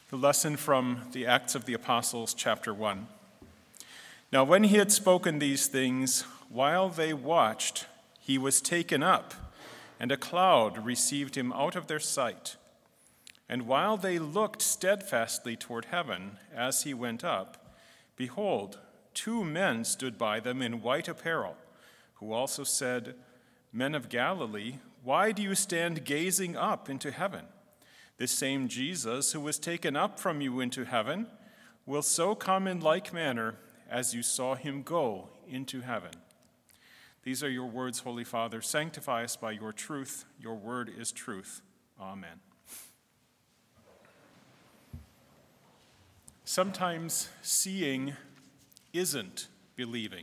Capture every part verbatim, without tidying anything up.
The lesson from the Acts of the Apostles, chapter one. Now when he had spoken these things, while they watched, he was taken up, and a cloud received him out of their sight. And while they looked steadfastly toward heaven as he went up, behold, two men stood by them in white apparel, who also said, Men of Galilee, why do you stand gazing up into heaven? This same Jesus who was taken up from you into heaven will so come in like manner as you saw him go into heaven. These are your words, Holy Father. Sanctify us by your truth. Your word is truth. Amen. Sometimes seeing isn't believing.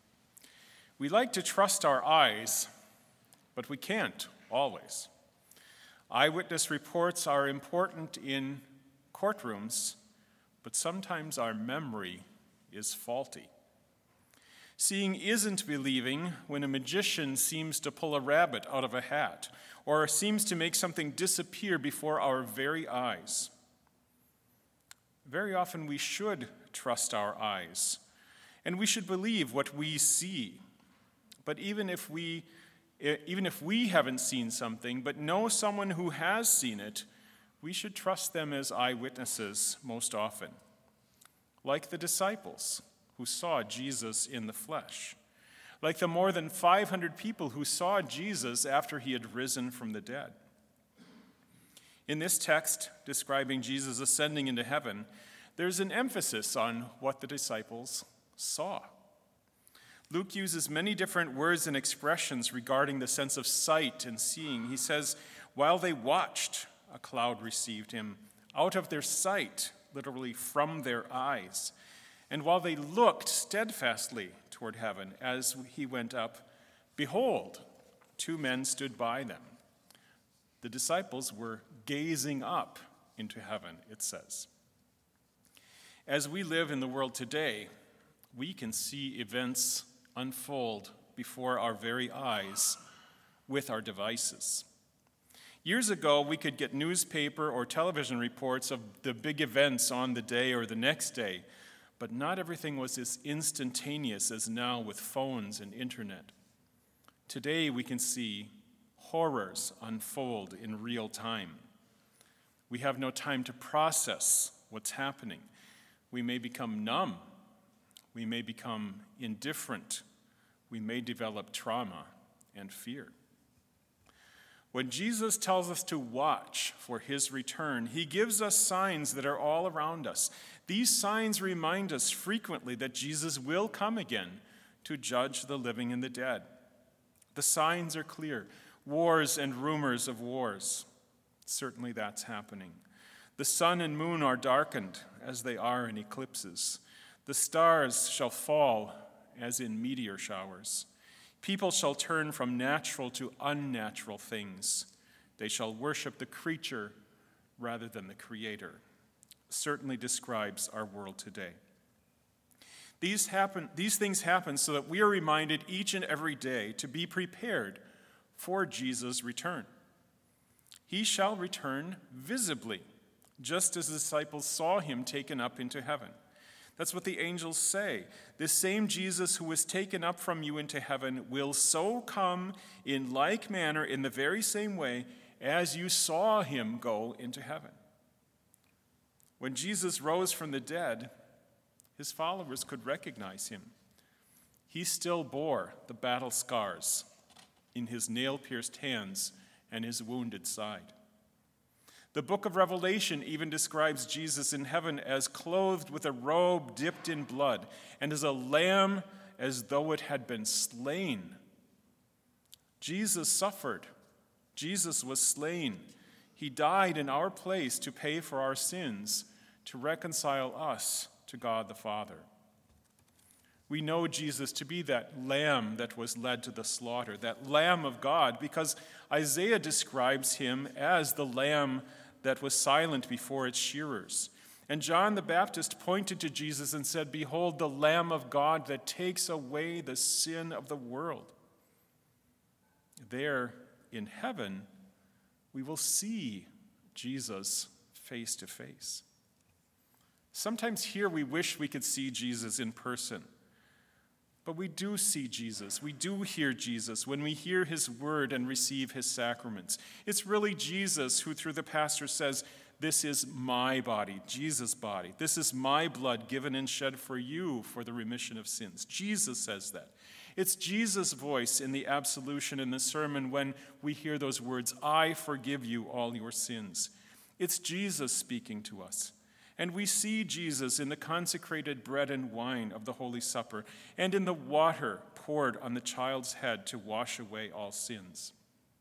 We like to trust our eyes, but we can't always. Eyewitness reports are important in courtrooms, but sometimes our memory is faulty. Seeing isn't believing when a magician seems to pull a rabbit out of a hat or seems to make something disappear before our very eyes. Very often we should trust our eyes, and we should believe what we see. But even if we Even if we haven't seen something, but know someone who has seen it, we should trust them as eyewitnesses most often, like the disciples who saw Jesus in the flesh, like the more than five hundred people who saw Jesus after he had risen from the dead. In this text describing Jesus ascending into heaven, there's an emphasis on what the disciples saw. Luke uses many different words and expressions regarding the sense of sight and seeing. He says, while they watched, a cloud received him out of their sight, literally from their eyes. And while they looked steadfastly toward heaven as he went up, behold, two men stood by them. The disciples were gazing up into heaven, it says. As we live in the world today, we can see events unfold before our very eyes with our devices. Years ago, we could get newspaper or television reports of the big events on the day or the next day, but not everything was as instantaneous as now with phones and internet. Today, we can see horrors unfold in real time. We have no time to process what's happening. We may become numb. We may become indifferent. We may develop trauma and fear. When Jesus tells us to watch for his return, he gives us signs that are all around us. These signs remind us frequently that Jesus will come again to judge the living and the dead. The signs are clear. Wars and rumors of wars. Certainly that's happening. The sun and moon are darkened as they are in eclipses. The stars shall fall as in meteor showers. People shall turn from natural to unnatural things. They shall worship the creature rather than the Creator. Certainly describes our world today. These happen, these things happen so that we are reminded each and every day to be prepared for Jesus' return. He shall return visibly, just as the disciples saw him taken up into heaven. That's what the angels say. This same Jesus who was taken up from you into heaven will so come in like manner, in the very same way, as you saw him go into heaven. When Jesus rose from the dead, his followers could recognize him. He still bore the battle scars in his nail-pierced hands and his wounded side. The book of Revelation even describes Jesus in heaven as clothed with a robe dipped in blood and as a lamb as though it had been slain. Jesus suffered. Jesus was slain. He died in our place to pay for our sins, to reconcile us to God the Father. We know Jesus to be that lamb that was led to the slaughter, that Lamb of God, because Isaiah describes him as the lamb that was silent before its shearers. And John the Baptist pointed to Jesus and said, "Behold, the Lamb of God that takes away the sin of the world." There in heaven, we will see Jesus face to face. Sometimes here we wish we could see Jesus in person. But we do see Jesus. We do hear Jesus when we hear his word and receive his sacraments. It's really Jesus who, through the pastor, says, "This is my body, Jesus' body. This is my blood given and shed for you for the remission of sins." Jesus says that. It's Jesus' voice in the absolution in the sermon when we hear those words, "I forgive you all your sins." It's Jesus speaking to us. And we see Jesus in the consecrated bread and wine of the Holy Supper and in the water poured on the child's head to wash away all sins.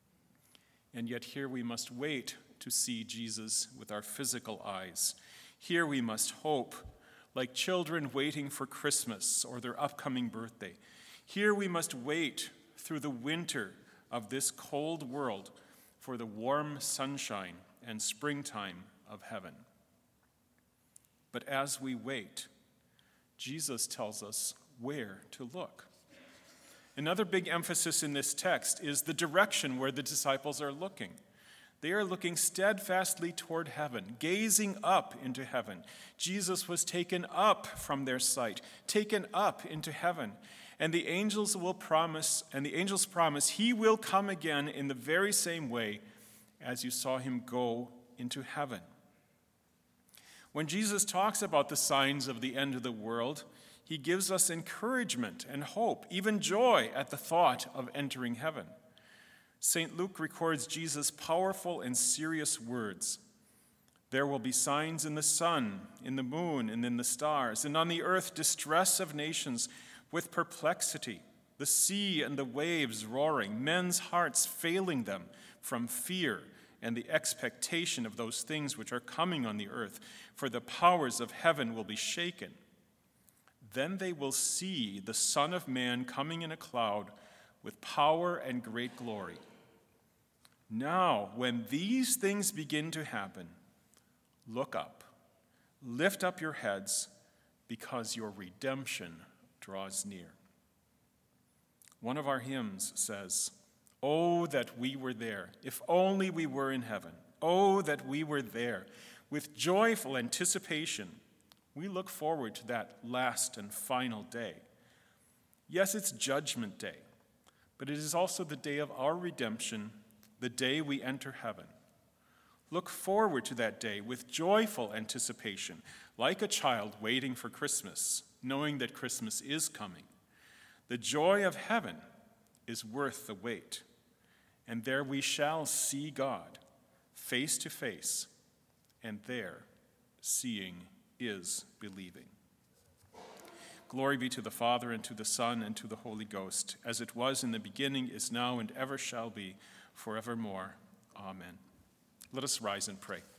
And yet here we must wait to see Jesus with our physical eyes. Here we must hope, like children waiting for Christmas or their upcoming birthday. Here we must wait through the winter of this cold world for the warm sunshine and springtime of heaven. But as we wait, Jesus tells us where to look. Another big emphasis in this text is the direction where the disciples are looking. They are looking steadfastly toward heaven, gazing up into heaven. Jesus was taken up from their sight, taken up into heaven. And the angels will promise, and the angels promise he will come again in the very same way as you saw him go into heaven. When Jesus talks about the signs of the end of the world, he gives us encouragement and hope, even joy at the thought of entering heaven. Saint Luke records Jesus' powerful and serious words. "There will be signs in the sun, in the moon, and in the stars, and on the earth distress of nations with perplexity, the sea and the waves roaring, men's hearts failing them from fear and the expectation of those things which are coming on the earth, for the powers of heaven will be shaken. Then they will see the Son of Man coming in a cloud with power and great glory. Now, when these things begin to happen, look up, lift up your heads, because your redemption draws near." One of our hymns says, "Oh, that we were there, if only we were in heaven. Oh, that we were there. With joyful anticipation, we look forward to that last and final day." Yes, it's Judgment Day, but it is also the day of our redemption, the day we enter heaven. Look forward to that day with joyful anticipation, like a child waiting for Christmas, knowing that Christmas is coming. The joy of heaven is worth the wait, and there we shall see God face to face, and there seeing is believing. Glory be to the Father, and to the Son, and to the Holy Ghost, as it was in the beginning, is now, and ever shall be, forevermore. Amen. Let us rise and pray.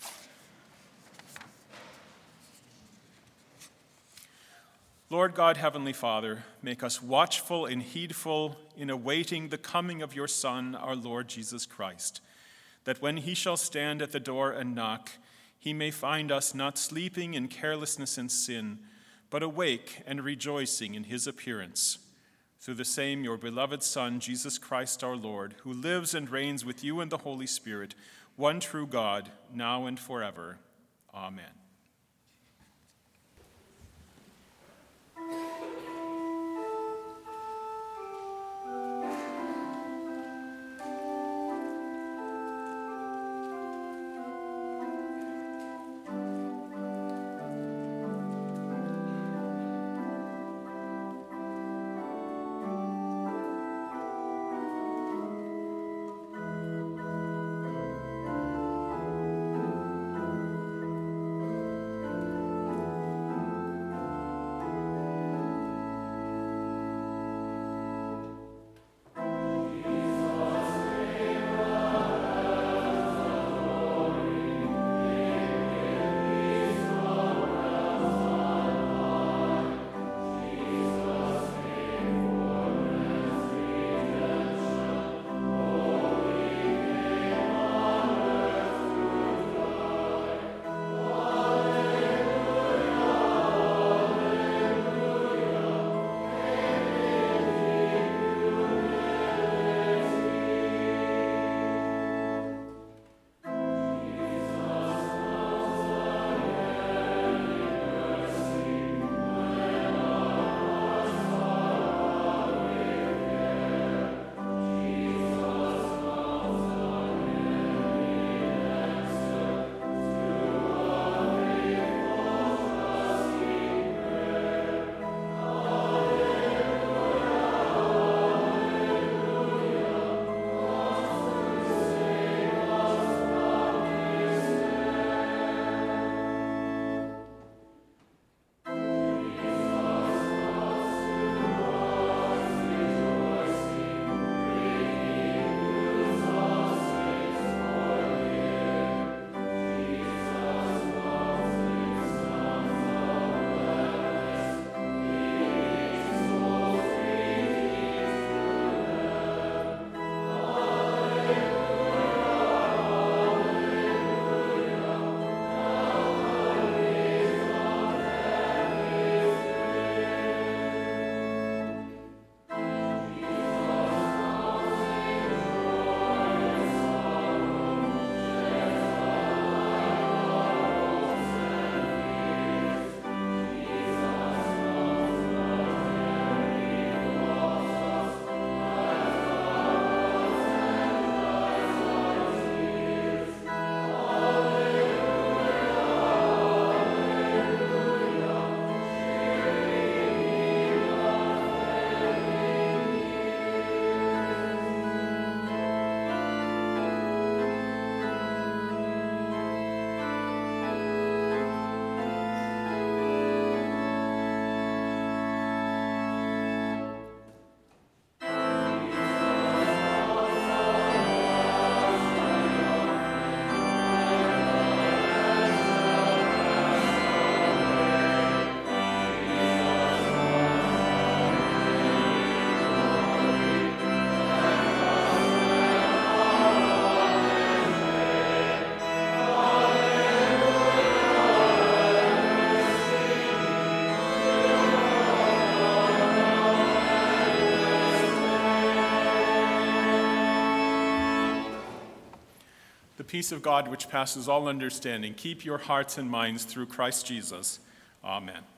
Lord God, Heavenly Father, make us watchful and heedful in awaiting the coming of your Son, our Lord Jesus Christ, that when he shall stand at the door and knock, he may find us not sleeping in carelessness and sin, but awake and rejoicing in his appearance. Through the same your beloved Son, Jesus Christ our Lord, who lives and reigns with you in the Holy Spirit, one true God, now and forever. Amen. The peace of God, which passes all understanding, keep your hearts and minds through Christ Jesus. Amen.